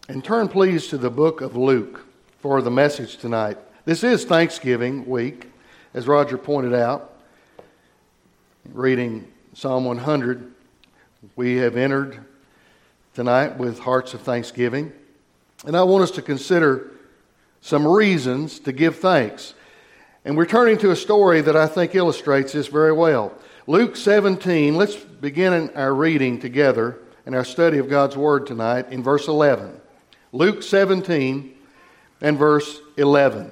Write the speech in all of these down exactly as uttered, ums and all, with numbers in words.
And turn please to the book of Luke for the message tonight. This is Thanksgiving week, as Roger pointed out. Reading Psalm one hundred, we have entered tonight with hearts of thanksgiving. And I want us to consider some reasons to give thanks. And we're turning to a story that I think illustrates this very well. Luke seventeen, let's begin our reading together in our study of God's Word tonight in verse eleven. Luke seventeen and verse eleven.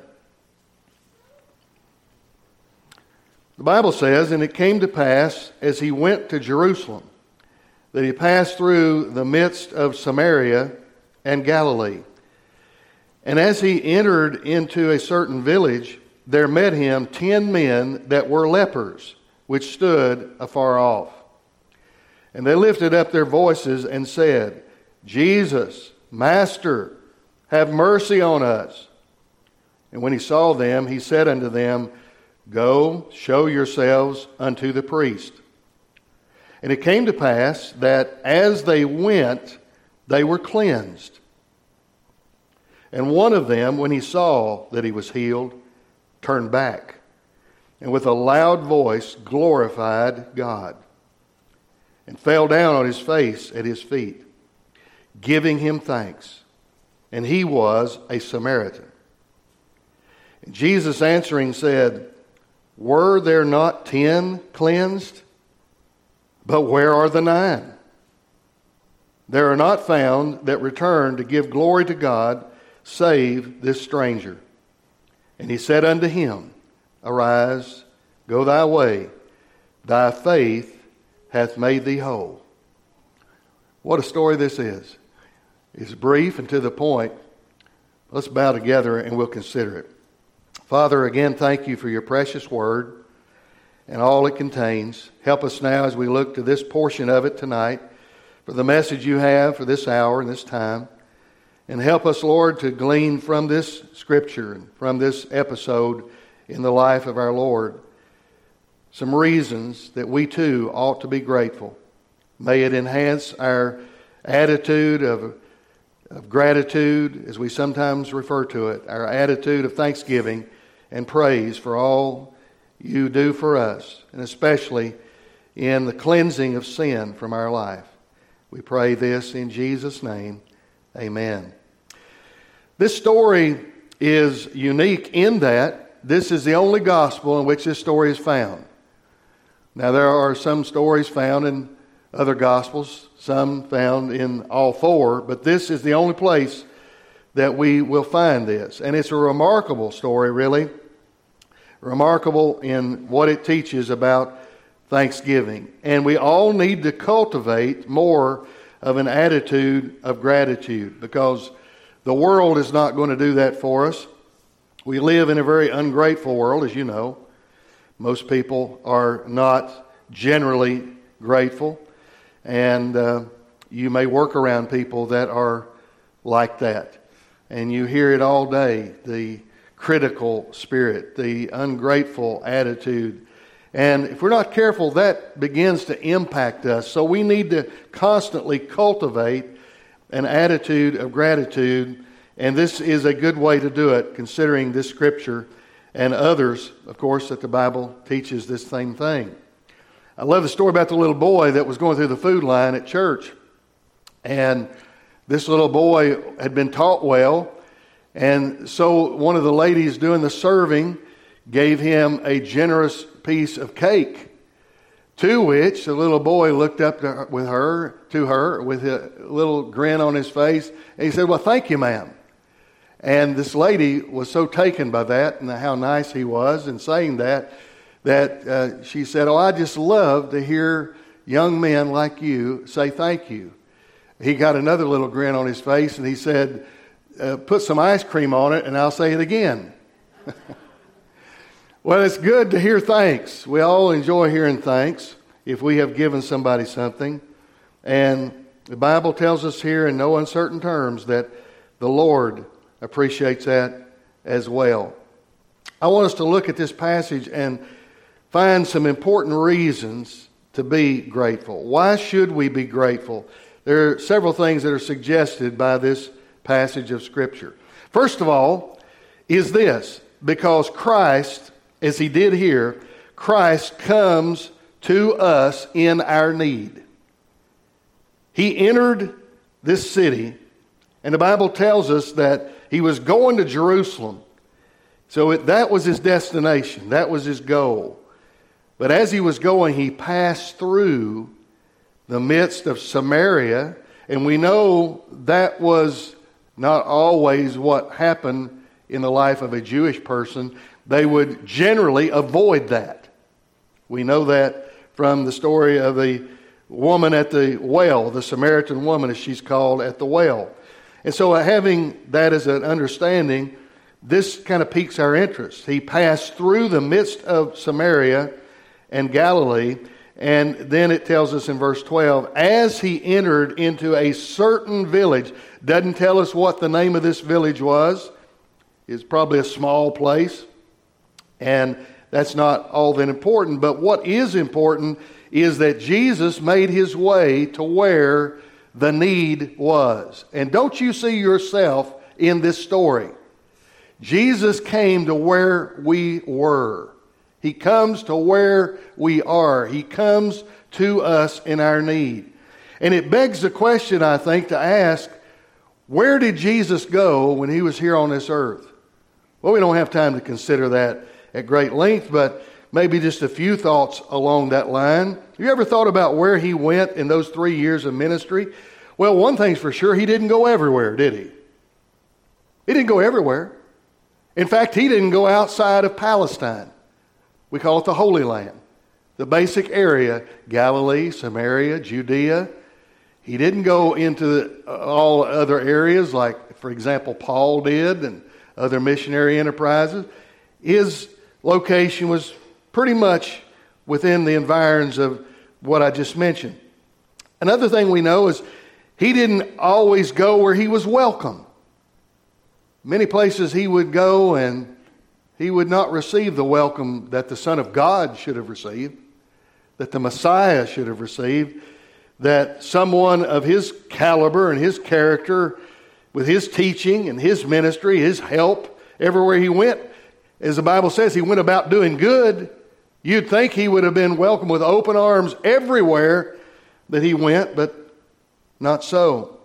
The Bible says, "And it came to pass, as he went to Jerusalem, that he passed through the midst of Samaria and Galilee. And as he entered into a certain village, there met him ten men that were lepers, which stood afar off. And they lifted up their voices and said, Jesus, Master, have mercy on us. And when he saw them, he said unto them, Go, show yourselves unto the priest. And it came to pass that as they went, they were cleansed. And one of them, when he saw that he was healed, turned back, and with a loud voice glorified God, and fell down on his face at his feet, giving him thanks. And he was a Samaritan. And Jesus answering said, Were there not ten cleansed? But where are the nine? There are not found that return to give glory to God, save this stranger. And he said unto him, Arise, go thy way, thy faith hath made thee whole." What a story this is. It's brief and to the point. Let's bow together and we'll consider it. Father, again, thank you for your precious word and all it contains. Help us now as we look to this portion of it tonight for the message you have for this hour and this time. And help us, Lord, to glean from this scripture and from this episode in the life of our Lord some reasons that we too ought to be grateful. May it enhance our attitude of, of gratitude, as we sometimes refer to it, our attitude of thanksgiving and praise for all you do for us, and especially in the cleansing of sin from our life. We pray this in Jesus' name. Amen. This story is unique in that this is the only gospel in which this story is found. Now, there are some stories found in other gospels, some found in all four, but this is the only place that we will find this. And it's a remarkable story, really. Remarkable in what it teaches about thanksgiving. And we all need to cultivate more of an attitude of gratitude, because the world is not going to do that for us. We live in a very ungrateful world, as you know. Most people are not generally grateful, and uh, you may work around people that are like that. And you hear it all day, the critical spirit, the ungrateful attitude. And if we're not careful, that begins to impact us. So we need to constantly cultivate an attitude of gratitude. And this is a good way to do it, considering this scripture and others, of course, that the Bible teaches this same thing. I love the story about the little boy that was going through the food line at church. And this little boy had been taught well. And so one of the ladies doing the serving gave him a generous piece of cake, to which the little boy looked up to her, with her, to her with a little grin on his face, and he said, "Well, thank you, ma'am." And this lady was so taken by that and how nice he was in saying that, that uh, she said, "Oh, I just love to hear young men like you say thank you." He got another little grin on his face, and he said, uh, "Put some ice cream on it, and I'll say it again." Well, it's good to hear thanks. We all enjoy hearing thanks if we have given somebody something. And the Bible tells us here in no uncertain terms that the Lord appreciates that as well. I want us to look at this passage and find some important reasons to be grateful. Why should we be grateful? There are several things that are suggested by this passage of Scripture. First of all, is this, because Christ, as he did here, Christ comes to us in our need. He entered this city, and the Bible tells us that he was going to Jerusalem. So it, that was his destination. That was his goal. But as he was going, he passed through the midst of Samaria, and we know that was not always what happened in the life of a Jewish person. They would generally avoid that. We know that from the story of the woman at the well, the Samaritan woman, as she's called, at the well. And so having that as an understanding, this kind of piques our interest. He passed through the midst of Samaria and Galilee, and then it tells us in verse twelve, as he entered into a certain village, doesn't tell us what the name of this village was. It's probably a small place, and that's not all that important. But what is important is that Jesus made his way to where the need was. And don't you see yourself in this story? Jesus came to where we were. He comes to where we are. He comes to us in our need. And it begs the question, I think, to ask, where did Jesus go when he was here on this earth? Well, we don't have time to consider that at great length, but maybe just a few thoughts along that line. Have you ever thought about where he went in those three years of ministry? Well, one thing's for sure, he didn't go everywhere, did he? He didn't go everywhere. In fact, he didn't go outside of Palestine. We call it the Holy Land. The basic area, Galilee, Samaria, Judea. He didn't go into all other areas like, for example, Paul did and other missionary enterprises. His location was pretty much within the environs of what I just mentioned. Another thing we know is he didn't always go where he was welcome. Many places he would go and he would not receive the welcome that the Son of God should have received, that the Messiah should have received, that someone of his caliber and his character, with his teaching and his ministry, his help, everywhere he went, as the Bible says, he went about doing good. You'd think he would have been welcomed with open arms everywhere that he went, but not so.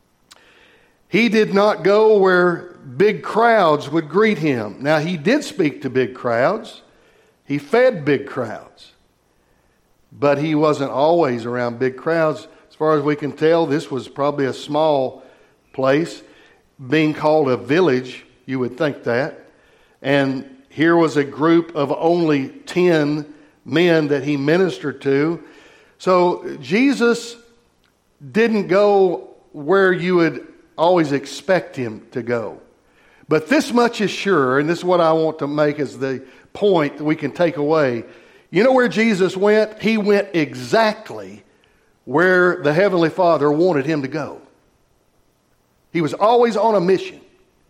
He did not go where big crowds would greet him. Now, he did speak to big crowds. He fed big crowds. But he wasn't always around big crowds. As far as we can tell, this was probably a small place. Being called a village, you would think that. And here was a group of only ten men that he ministered to. So Jesus didn't go where you would always expect him to go. But this much is sure, and this is what I want to make as the point that we can take away. You know where Jesus went? He went exactly where the Heavenly Father wanted him to go. He was always on a mission.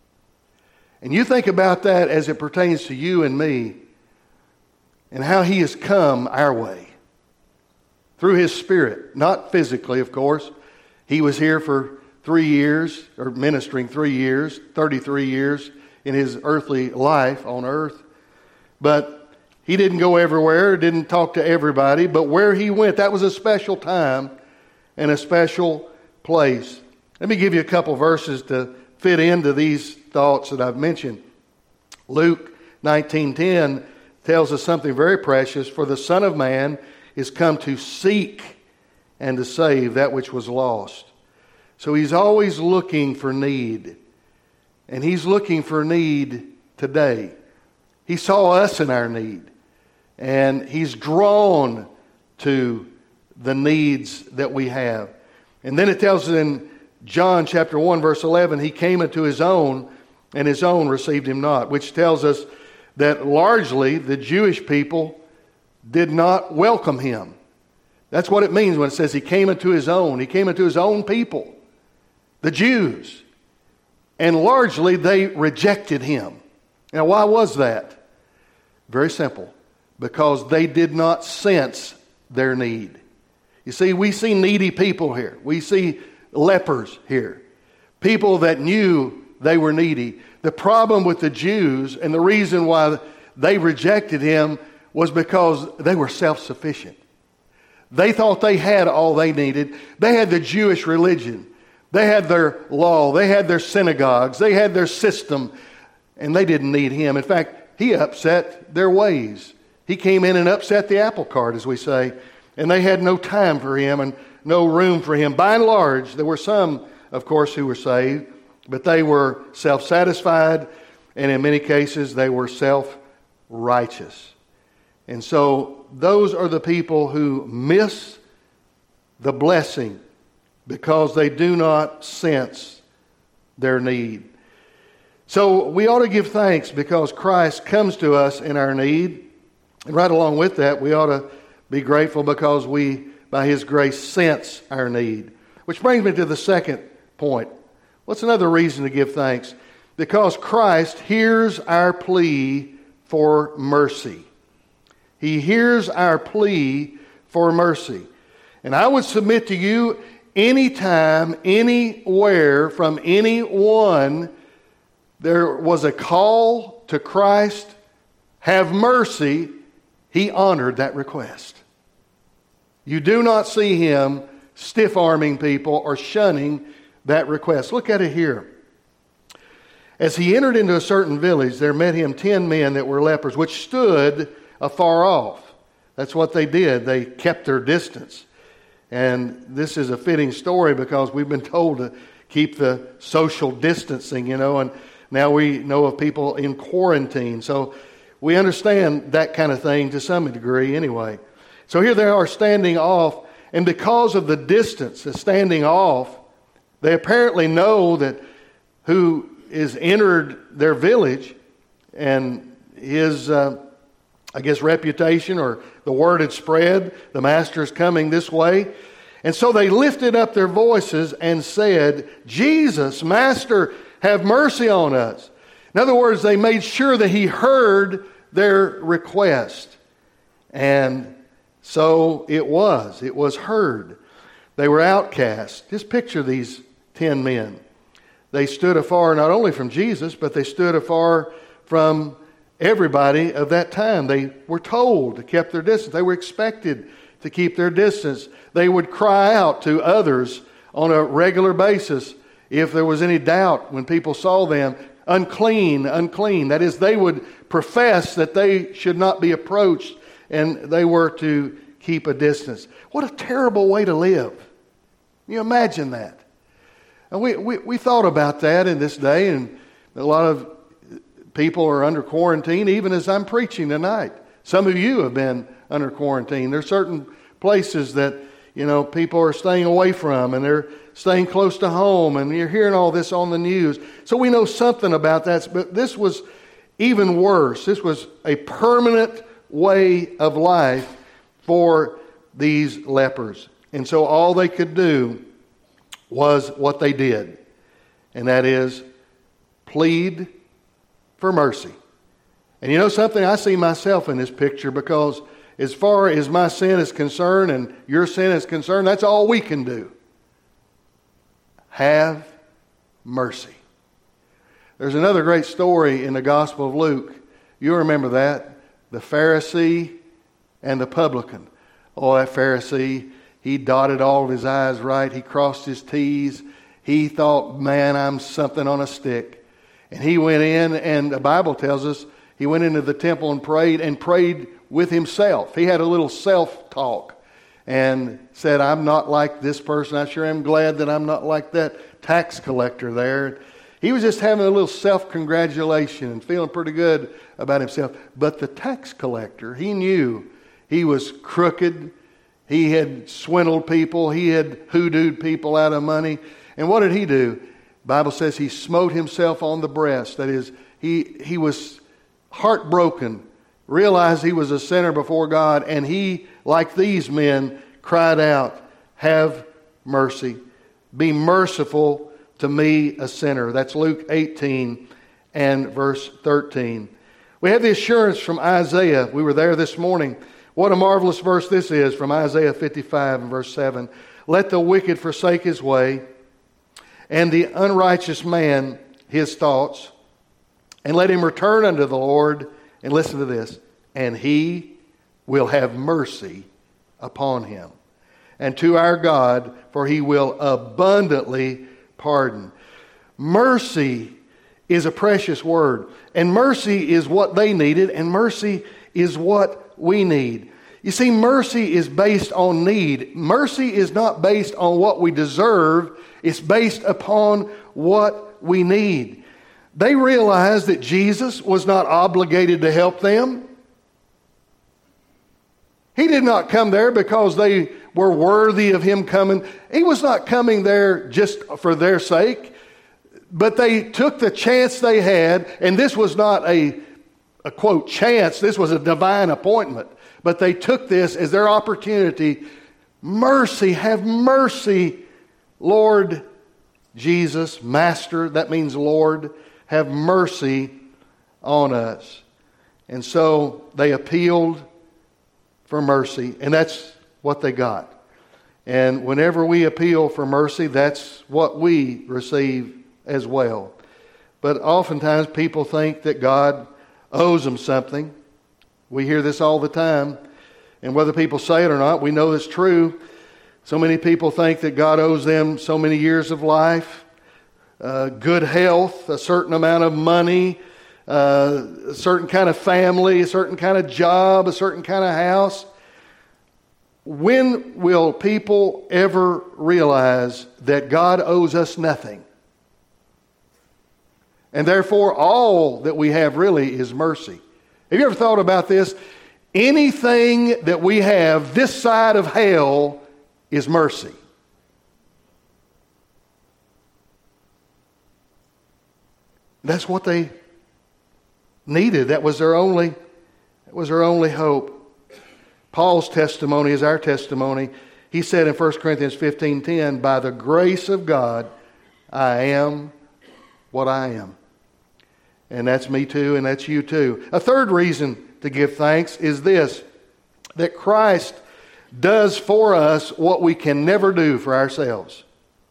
And you think about that as it pertains to you and me and how he has come our way through his Spirit, not physically, of course. He was here for three years, or ministering three years, thirty-three years in his earthly life on earth. But he didn't go everywhere, didn't talk to everybody, but where he went, that was a special time and a special place. Let me give you a couple verses to fit into these thoughts that I've mentioned. Luke nineteen ten tells us something very precious. For the Son of Man is come to seek and to save that which was lost. So he's always looking for need. And he's looking for need today. He saw us in our need. And he's drawn to the needs that we have. And then it tells us in John chapter one verse eleven, he came into his own, and his own received him not. Which tells us that largely the Jewish people did not welcome him. That's what it means when it says he came into his own. He came into his own people, the Jews. And largely they rejected him. Now why was that? Very simple. Because they did not sense their need. You see, we see needy people here. We see lepers here. People that knew they were needy. The problem with the Jews and the reason why they rejected him was because they were self-sufficient. They thought they had all they needed. They had the Jewish religion. They had their law. They had their synagogues. They had their system. And they didn't need him. In fact, he upset their ways. He came in and upset the apple cart, as we say. And they had no time for him and no room for him. By and large, there were some, of course, who were saved. But they were self-satisfied. And in many cases, they were self-righteous. And so those are the people who miss the blessing because they do not sense their need. So we ought to give thanks because Christ comes to us in our need. And right along with that, we ought to be grateful because we, by His grace, sense our need. Which brings me to the second point. What's another reason to give thanks? Because Christ hears our plea for mercy. He hears our plea for mercy. And I would submit to you, anytime, anywhere, from anyone, there was a call to Christ, have mercy, He honored that request. You do not see Him stiff-arming people or shunning that request. Look at it here. As He entered into a certain village, there met Him ten men that were lepers, which stood afar off. That's what they did. They kept their distance. And this is a fitting story because we've been told to keep the social distancing, you know, and now we know of people in quarantine. So we understand that kind of thing to some degree anyway. So here they are standing off, and because of the distance of standing off, they apparently know that who is entered their village, and his uh, I guess reputation or the word had spread. The master is coming this way. And so they lifted up their voices and said, Jesus, Master, have mercy on us. In other words, they made sure that He heard their request. And so it was. It was heard. They were outcast. Just picture these ten men. They stood afar not only from Jesus, but they stood afar from everybody of that time. They were told to keep their distance. They were expected to keep their distance. They would cry out to others on a regular basis if there was any doubt when people saw them. Unclean, unclean. That is, they would profess that they should not be approached and they were to keep a distance. What a terrible way to live. Can you imagine that? And we, we, we thought about that in this day, and a lot of people are under quarantine, even as I'm preaching tonight. Some of you have been under quarantine. There are certain places that, you know, people are staying away from, and they're staying close to home, and you're hearing all this on the news. So we know something about that, but this was even worse. This was a permanent way of life for these lepers. And so all they could do was what they did, and that is plead for mercy. And you know something? I see myself in this picture because as far as my sin is concerned and your sin is concerned, that's all we can do. Have mercy. There's another great story in the Gospel of Luke. You remember that? The Pharisee and the publican. Oh, that Pharisee, he dotted all of his I's right. He crossed his T's. He thought, man, I'm something on a stick. And he went in, and the Bible tells us, he went into the temple and prayed, and prayed with himself. He had a little self-talk and said, I'm not like this person. I sure am glad that I'm not like that tax collector there. He was just having a little self-congratulation and feeling pretty good about himself. But the tax collector, he knew he was crooked. He had swindled people. He had hoodooed people out of money. And what did he do? The Bible says he smote himself on the breast. That is, he, he was heartbroken, realized he was a sinner before God, and he, like these men, cried out, have mercy. Be merciful to me, a sinner. That's Luke eighteen and verse thirteen. We have the assurance from Isaiah. We were there this morning. What a marvelous verse this is from Isaiah fifty-five and verse seven. Let the wicked forsake his way, and the unrighteous man his thoughts, and let him return unto the Lord, and listen to this, and he will have mercy upon him, and to our God, for he will abundantly pardon. Mercy is a precious word, and mercy is what they needed, and mercy is what we need. You see, mercy is based on need. Mercy is not based on what we deserve. It's based upon what we need. They realized that Jesus was not obligated to help them. He did not come there because they were worthy of him coming. He was not coming there just for their sake. But they took the chance they had, and this was not a, a quote, chance. This was a divine appointment. But they took this as their opportunity. Mercy, have mercy, Lord Jesus, Master, that means Lord, have mercy on us. And so they appealed for mercy, and that's what they got. And whenever we appeal for mercy, that's what we receive as well. But oftentimes people think that God owes them something. We hear this all the time, and whether people say it or not, we know it's true. So many people think that God owes them so many years of life, uh, good health, a certain amount of money, uh, a certain kind of family, a certain kind of job, a certain kind of house. When will people ever realize that God owes us nothing? And therefore, all that we have really is mercy. Have you ever thought about this? Anything that we have this side of hell is mercy. That's what they needed. That was their only, that was their only hope. Paul's testimony is our testimony. He said in First Corinthians fifteen ten, by the grace of God, I am what I am. And that's me too, and that's you too. A third reason to give thanks is this, that Christ does for us what we can never do for ourselves.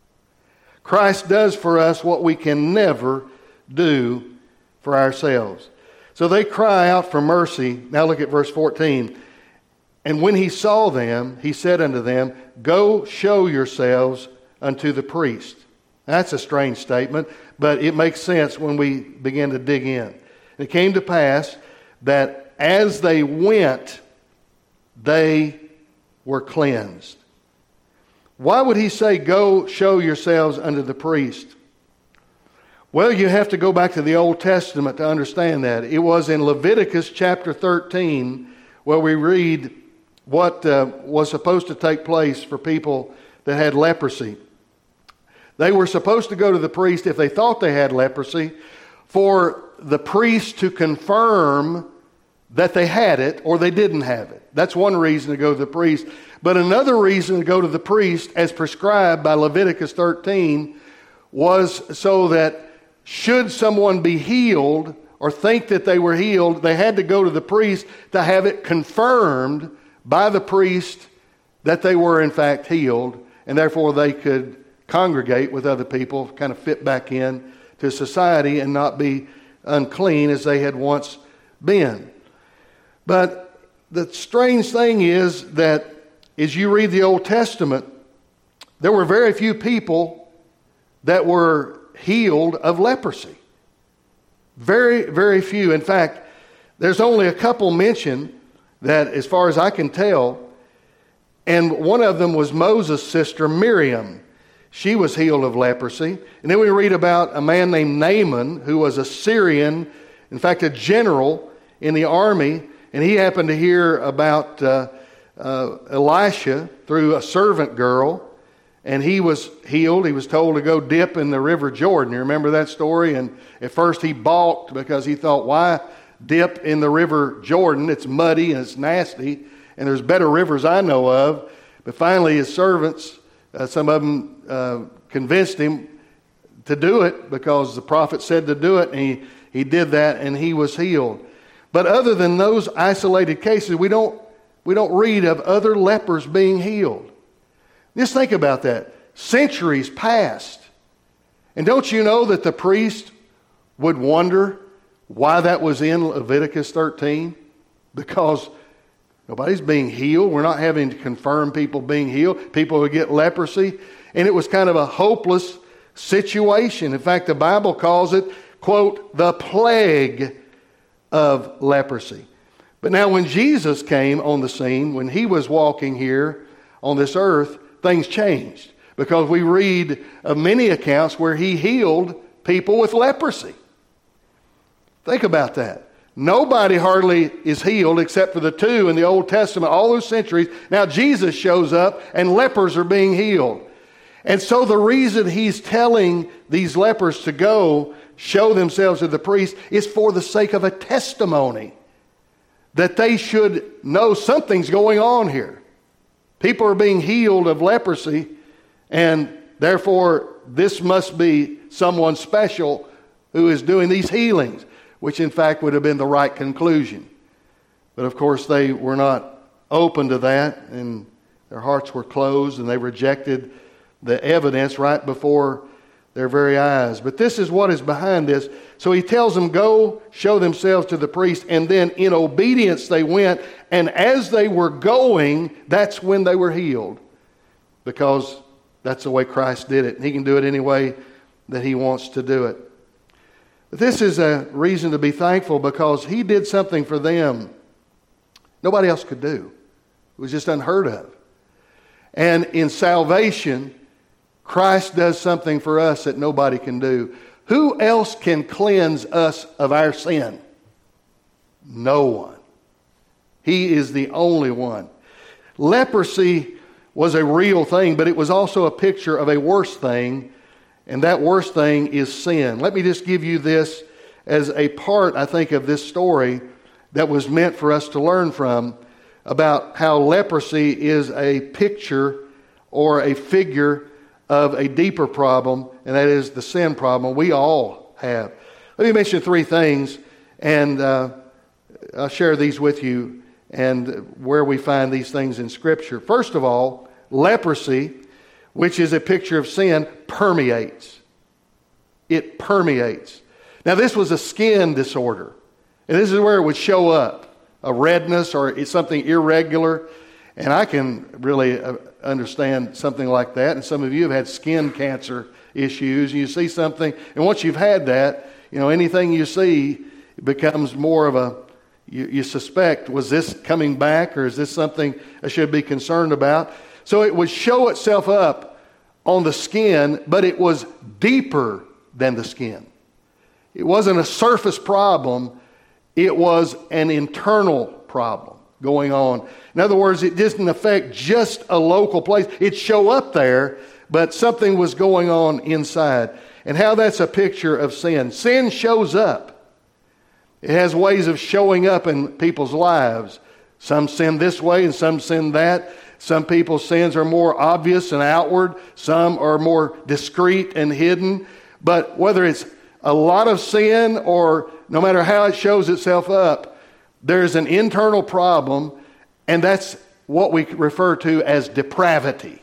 Christ does for us what we can never do for ourselves. So they cry out for mercy. Now look at verse fourteen. And when he saw them, he said unto them, go show yourselves unto the priest. That's a strange statement, but it makes sense when we begin to dig in. It came to pass that as they went, they were cleansed. Why would he say, go show yourselves unto the priest? Well, you have to go back to the Old Testament to understand that. It was in Leviticus chapter thirteen where we read what uh, was supposed to take place for people that had leprosy. They were supposed to go to the priest if they thought they had leprosy, for the priest to confirm that they had it or they didn't have it. That's one reason to go to the priest. But another reason to go to the priest, as prescribed by Leviticus thirteen, was so that should someone be healed or think that they were healed, they had to go to the priest to have it confirmed by the priest that they were in fact healed, and therefore they could congregate with other people, kind of fit back in to society and not be unclean as they had once been. But the strange thing is that as you read the Old Testament, there were very few people that were healed of leprosy. Very, very few. In fact, there's only a couple mentioned that, as far as I can tell, and one of them was Moses' sister Miriam. She was healed of leprosy. And then we read about a man named Naaman, who was a Syrian, in fact, a general in the army, and he happened to hear about uh, uh, Elisha through a servant girl, and he was healed. He was told to go dip in the river Jordan. You remember that story? And at first he balked because he thought, why dip in the river Jordan? It's muddy and it's nasty, and there's better rivers I know of. But finally his servants, uh, some of them uh, convinced him to do it because the prophet said to do it, and he, he did that, and he was healed. But other than those isolated cases, we don't, we don't read of other lepers being healed. Just think about that. Centuries passed, And don't you know that the priest would wonder why that was in Leviticus thirteen? Because nobody's being healed. We're not having to confirm people being healed. People would get leprosy. And it was kind of a hopeless situation. In fact, the Bible calls it, quote, the plague of leprosy. But now when Jesus came on the scene, when he was walking here on this earth, things changed. Because we read of many accounts where he healed people with leprosy. Think about that. Nobody hardly is healed except for the two in the Old Testament, all those centuries. Now Jesus shows up and lepers are being healed. And so the reason he's telling these lepers to go show themselves to the priest is for the sake of a testimony that they should know something's going on here. People are being healed of leprosy, and therefore this must be someone special who is doing these healings, which in fact would have been the right conclusion. But of course they were not open to that, and their hearts were closed, and they rejected the evidence right before their very eyes. But this is what is behind this. So he tells them, go show themselves to the priest, and then in obedience they went, and as they were going, that's when they were healed. Because that's the way Christ did it, and he can do it any way that he wants to do it. But this is a reason to be thankful, because he did something for them nobody else could do. It was just unheard of. And in salvation, Christ does something for us that nobody can do. Who else can cleanse us of our sin? No one. He is the only one. Leprosy was a real thing, but it was also a picture of a worse thing, and that worst thing is sin. Let me just give you this as a part, I think, of this story that was meant for us to learn from, about how leprosy is a picture or a figure of a deeper problem, and that is the sin problem we all have. Let me mention three things, and uh, I'll share these with you and where we find these things in Scripture. First of all, leprosy, which is a picture of sin, permeates. It permeates. Now, this was a skin disorder, and this is where it would show up, a redness or it's something irregular. And I can really understand something like that. And some of you have had skin cancer issues. You see something, and once you've had that, you know, anything you see becomes more of a, you, you suspect, was this coming back, or is this something I should be concerned about? So it would show itself up on the skin, but it was deeper than the skin. It wasn't a surface problem. It was an internal problem going on. In other words, it didn't affect just a local place. It'd show up there, but something was going on inside. And how that's a picture of sin. Sin shows up. It has ways of showing up in people's lives. Some sin this way and some sin that. Some people's sins are more obvious and outward. Some are more discreet and hidden. But whether it's a lot of sin or no matter how it shows itself up, there's an internal problem, and that's what we refer to as depravity.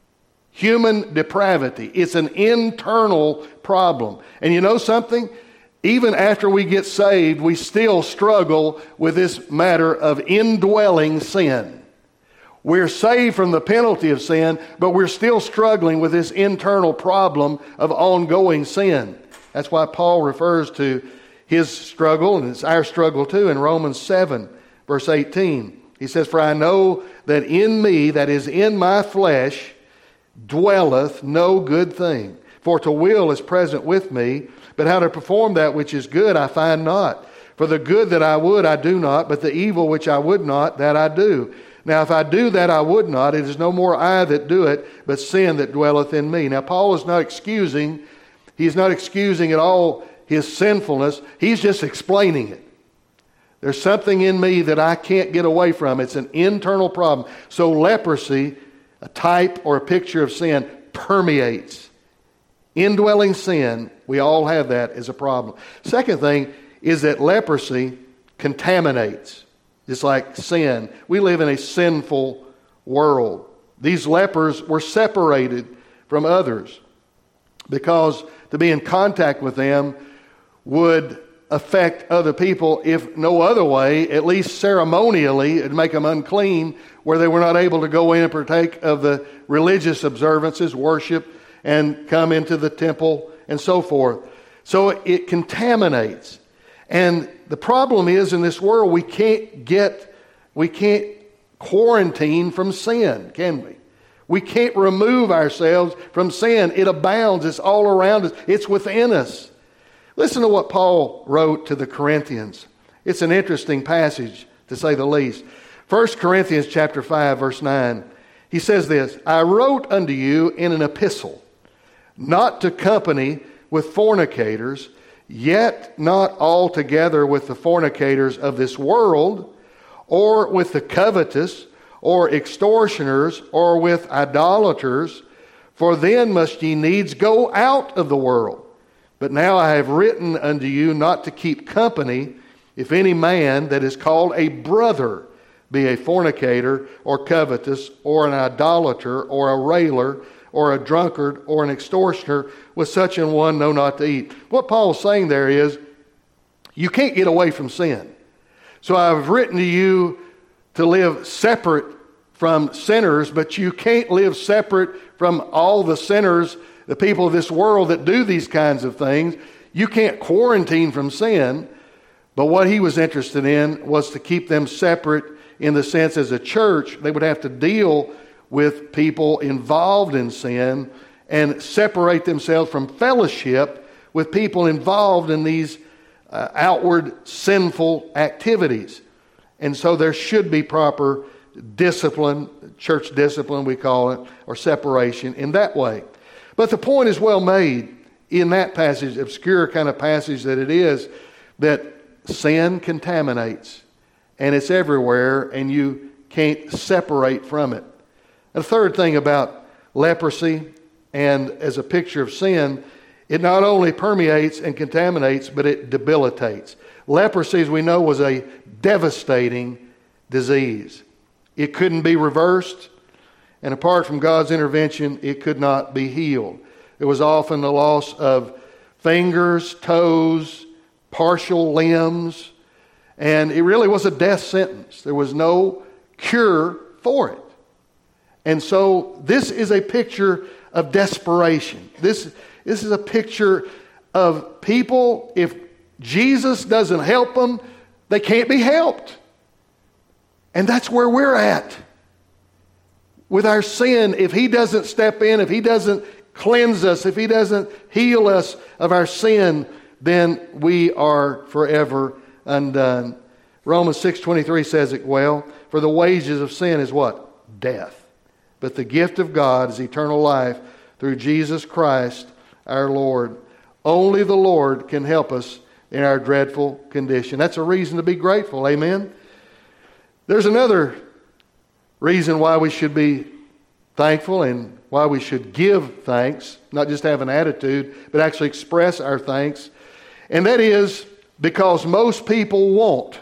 Human depravity. It's an internal problem. And you know something? Even after we get saved, we still struggle with this matter of indwelling sin. We're saved from the penalty of sin, but we're still struggling with this internal problem of ongoing sin. That's why Paul refers to his struggle, and it's our struggle too, in Romans seven, verse eighteen. He says, "For I know that in me, that is in my flesh, dwelleth no good thing. For to will is present with me, but how to perform that which is good I find not. For the good that I would I do not, but the evil which I would not, that I do. Now if I do that I would not, it is no more I that do it, but sin that dwelleth in me." Now Paul is not excusing, he's not excusing at all his sinfulness. He's just explaining it. There's something in me that I can't get away from. It's an internal problem. So leprosy, a type or a picture of sin, permeates. Indwelling sin, we all have that as a problem. Second thing is that leprosy contaminates. It's like sin. We live in a sinful world. These lepers were separated from others because to be in contact with them would affect other people, if no other way, at least ceremonially, it'd make them unclean, where they were not able to go in and partake of the religious observances, worship, and come into the temple and so forth. So it contaminates. And the problem is, in this world, we can't get, we can't quarantine from sin, can we? We can't remove ourselves from sin. It abounds. It's all around us. It's within us. Listen to what Paul wrote to the Corinthians. It's an interesting passage, to say the least. First Corinthians chapter five, verse nine. He says this, I wrote unto you in an epistle, not to company with fornicators, yet not altogether with the fornicators of this world, or with the covetous, or extortioners, or with idolaters, for then must ye needs go out of the world. But now I have written unto you not to keep company, if any man that is called a brother be a fornicator, or covetous, or an idolater, or a railer, or a drunkard, or an extortioner, with such an one know not to eat. What Paul's saying there is, you can't get away from sin. So I've written to you to live separate from sinners, but you can't live separate from all the sinners, the people of this world that do these kinds of things. You can't quarantine from sin. But what he was interested in was to keep them separate, in the sense, as a church, they would have to deal with people involved in sin and separate themselves from fellowship with people involved in these uh, outward sinful activities. And so there should be proper discipline, church discipline we call it, or separation in that way. But the point is well made in that passage, obscure kind of passage that it is, that sin contaminates and it's everywhere and you can't separate from it. The third thing about leprosy, and as a picture of sin, it not only permeates and contaminates, but it debilitates. Leprosy, as we know, was a devastating disease. It couldn't be reversed, and apart from God's intervention, it could not be healed. There was often the loss of fingers, toes, partial limbs, and it really was a death sentence. There was no cure for it. And so this is a picture of desperation. This, this is a picture of people, if Jesus doesn't help them, they can't be helped. And that's where we're at. With our sin, if He doesn't step in, if He doesn't cleanse us, if He doesn't heal us of our sin, then we are forever undone. Romans six twenty-three says it well, for the wages of sin is what? Death. But the gift of God is eternal life through Jesus Christ our Lord. Only the Lord can help us in our dreadful condition. That's a reason to be grateful. Amen? There's another reason why we should be thankful and why we should give thanks, not just have an attitude, but actually express our thanks. And that is because most people won't.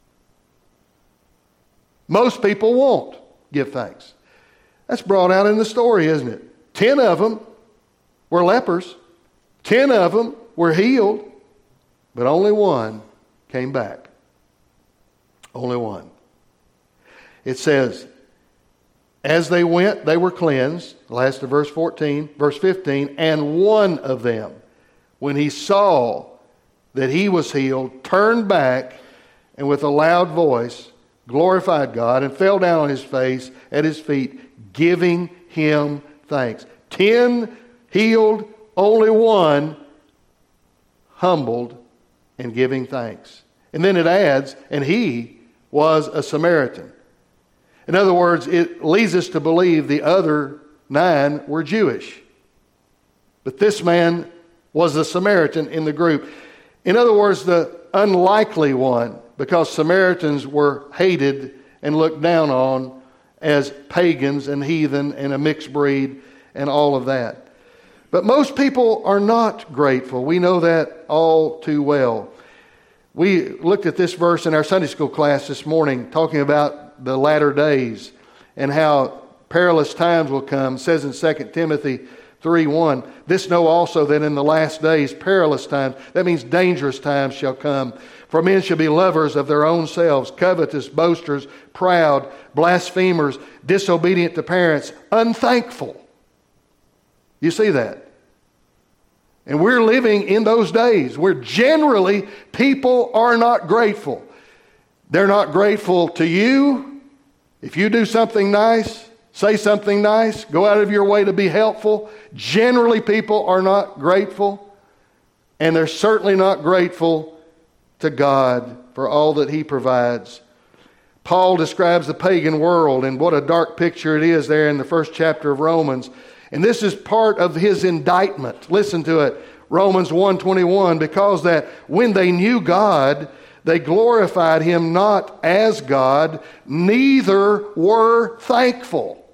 Most people won't give thanks. That's brought out in the story, isn't it? Ten of them were lepers. Ten of them were healed. But only one came back. Only one. It says, as they went, they were cleansed. Last of verse fourteen, verse fifteen. And one of them, when he saw that he was healed, turned back and with a loud voice glorified God and fell down on his face at his feet, giving him thanks. Ten healed, only one humbled and giving thanks. And then it adds, and he was a Samaritan. In other words, it leads us to believe the other nine were Jewish. But this man was a Samaritan in the group. In other words, the unlikely one, because Samaritans were hated and looked down on as pagans and heathen and a mixed breed and all of that. But most people are not grateful. We know that all too well. We looked at this verse in our Sunday school class this morning, talking about the latter days and how perilous times will come. It says in Second Timothy three one. This know also that in the last days perilous times, that means dangerous times shall come. For men shall be lovers of their own selves, covetous, boasters, proud, blasphemers, disobedient to parents, unthankful. You see that? And we're living in those days where generally people are not grateful. They're not grateful to you. If you do something nice, say something nice, go out of your way to be helpful. Generally people are not grateful. And they're certainly not grateful to God for all that He provides. Paul describes the pagan world, and what a dark picture it is there in the first chapter of Romans. And this is part of his indictment. Listen to it. Romans one twenty-one, because that when they knew God, they glorified Him not as God, neither were thankful.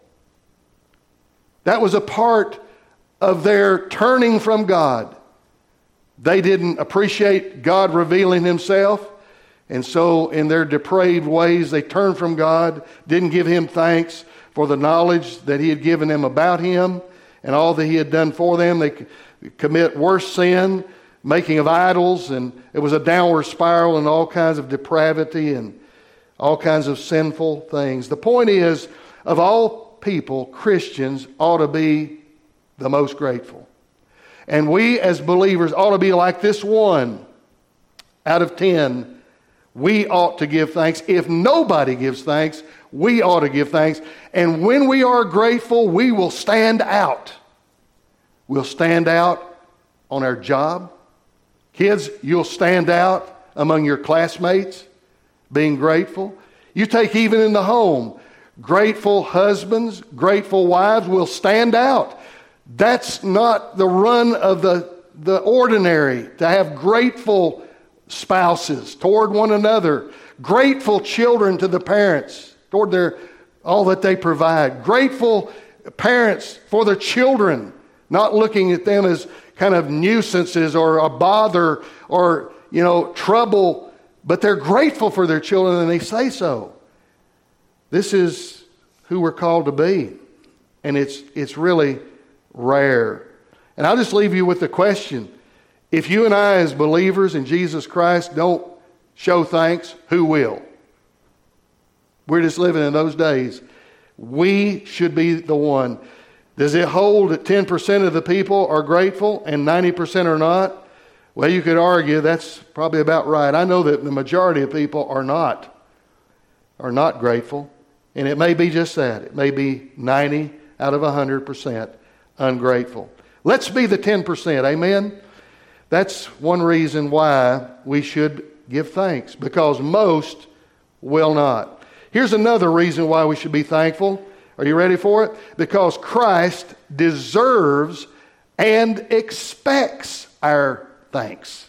That was a part of their turning from God. They didn't appreciate God revealing Himself. And so in their depraved ways, they turned from God, didn't give Him thanks for the knowledge that He had given them about Him and all that He had done for them. They commit worse sin, making of idols, and it was a downward spiral and all kinds of depravity and all kinds of sinful things. The point is, of all people, Christians ought to be the most grateful. And we as believers ought to be like this one out of ten. We ought to give thanks. If nobody gives thanks, we ought to give thanks. And when we are grateful, we will stand out. We'll stand out on our job. Kids, you'll stand out among your classmates being grateful. You take even in the home, grateful husbands, grateful wives will stand out. That's not the run of the, the ordinary, to have grateful spouses toward one another, grateful children to the parents toward their all that they provide, grateful parents for their children, not looking at them as kind of nuisances or a bother or, you know, trouble, but they're grateful for their children and they say so. This is who we're called to be, and it's it's really rare. And I'll just leave you with the question. If you and I as believers in Jesus Christ don't show thanks, who will? We're just living in those days. We should be the one. Does it hold that ten percent of the people are grateful and ninety percent are not? Well, you could argue that's probably about right. I know that the majority of people are not, are not grateful. And it may be just that. It may be ninety out of one hundred percent ungrateful. Let's be the ten percent, amen? That's one reason why we should give thanks, because most will not. Here's another reason why we should be thankful. Are you ready for it? Because Christ deserves and expects our thanks.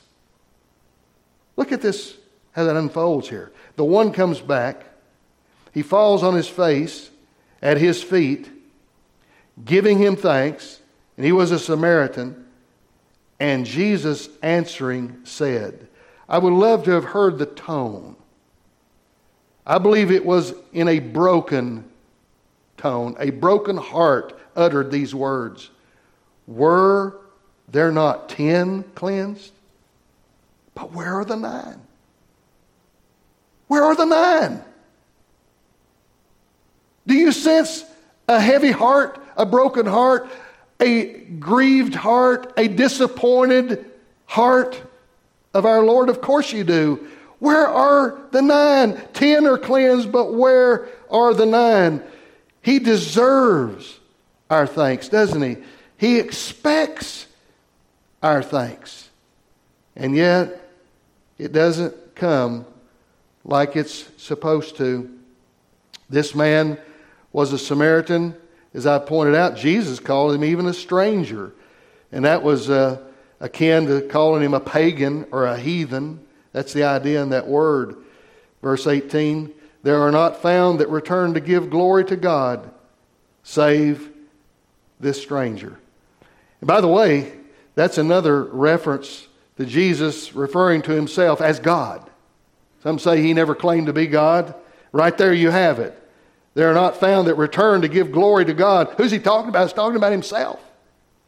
Look at this, how that unfolds here. The one comes back. He falls on his face at his feet, giving him thanks, and he was a Samaritan. And Jesus answering said, I would love to have heard the tone. I believe it was in a broken tone, a broken heart uttered these words. Were there not ten cleansed? But where are the nine? Where are the nine? Do you sense a heavy heart, a broken heart, a grieved heart, a disappointed heart of our Lord? Of course you do. Where are the nine? Ten are cleansed, but where are the nine? He deserves our thanks, doesn't he? He expects our thanks. And yet, it doesn't come like it's supposed to. This man was a Samaritan. As I pointed out, Jesus called him even a stranger. And that was uh, akin to calling him a pagan or a heathen. That's the idea in that word. Verse eighteen, there are not found that return to give glory to God, save this stranger. And by the way, that's another reference to Jesus referring to himself as God. Some say he never claimed to be God. Right there you have it. They are not found that return to give glory to God. Who's he talking about? He's talking about himself.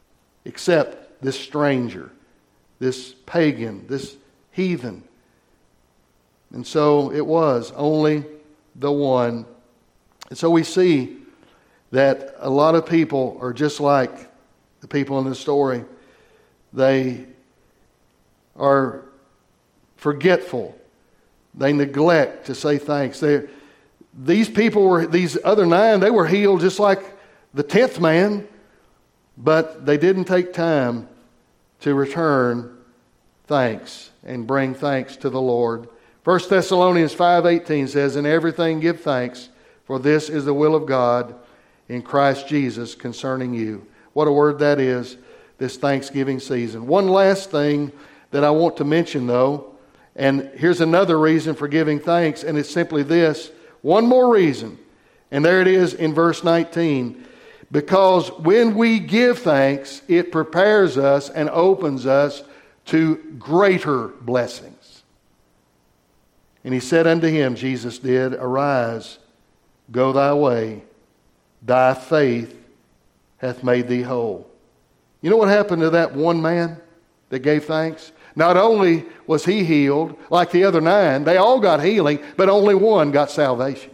except this stranger, this pagan, this heathen. And so it was only the one. And so we see that a lot of people are just like the people in this story. They are forgetful. They neglect to say thanks. They, these people were, these other nine, they were healed just like the tenth man, but they didn't take time to return thanks and bring thanks to the Lord. First Thessalonians five eighteen says, "In everything give thanks, for this is the will of God in Christ Jesus concerning you." What a word that is, this Thanksgiving season. One last thing that I want to mention, though, and here's another reason for giving thanks, and it's simply this. One more reason, and there it is in verse nineteen. Because when we give thanks, it prepares us and opens us to greater blessings. And he said unto him, Jesus did, "Arise, go thy way, thy faith hath made thee whole." You know what happened to that one man that gave thanks? Not only was he healed, like the other nine, they all got healing, but only one got salvation.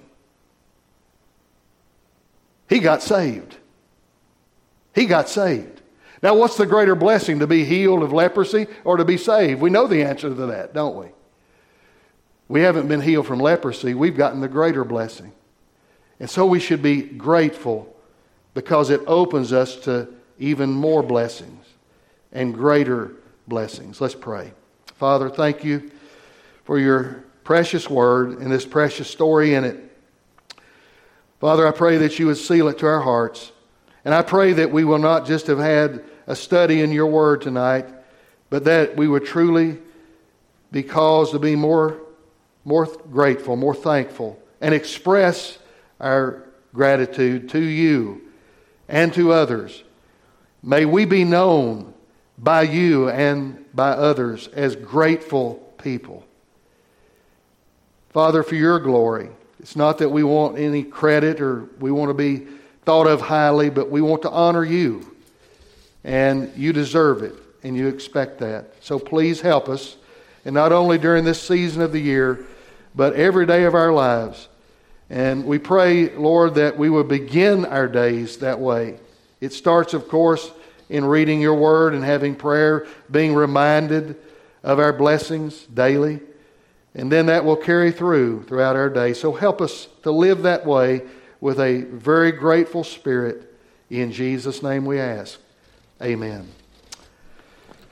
He got saved. He got saved. Now, what's the greater blessing, to be healed of leprosy or to be saved? We know the answer to that, don't we? We haven't been healed from leprosy. We've gotten the greater blessing. And so we should be grateful, because it opens us to even more blessings and greater blessings. Let's pray. Father, thank you for your precious word and this precious story in it. Father, I pray that you would seal it to our hearts. And I pray that we will not just have had a study in your word tonight, but that we would truly be caused to be more, more grateful, more thankful, and express our gratitude to you and to others. May we be known by you and by others as grateful people. Father, for your glory. It's not that we want any credit or we want to be thought of highly, but we want to honor you. And you deserve it, and you expect that. So please help us, and not only during this season of the year, but every day of our lives. And we pray, Lord, that we will begin our days that way. It starts, of course, in reading your word and having prayer, being reminded of our blessings daily. And then that will carry through throughout our day. So help us to live that way with a very grateful spirit. In Jesus' name we ask. Amen.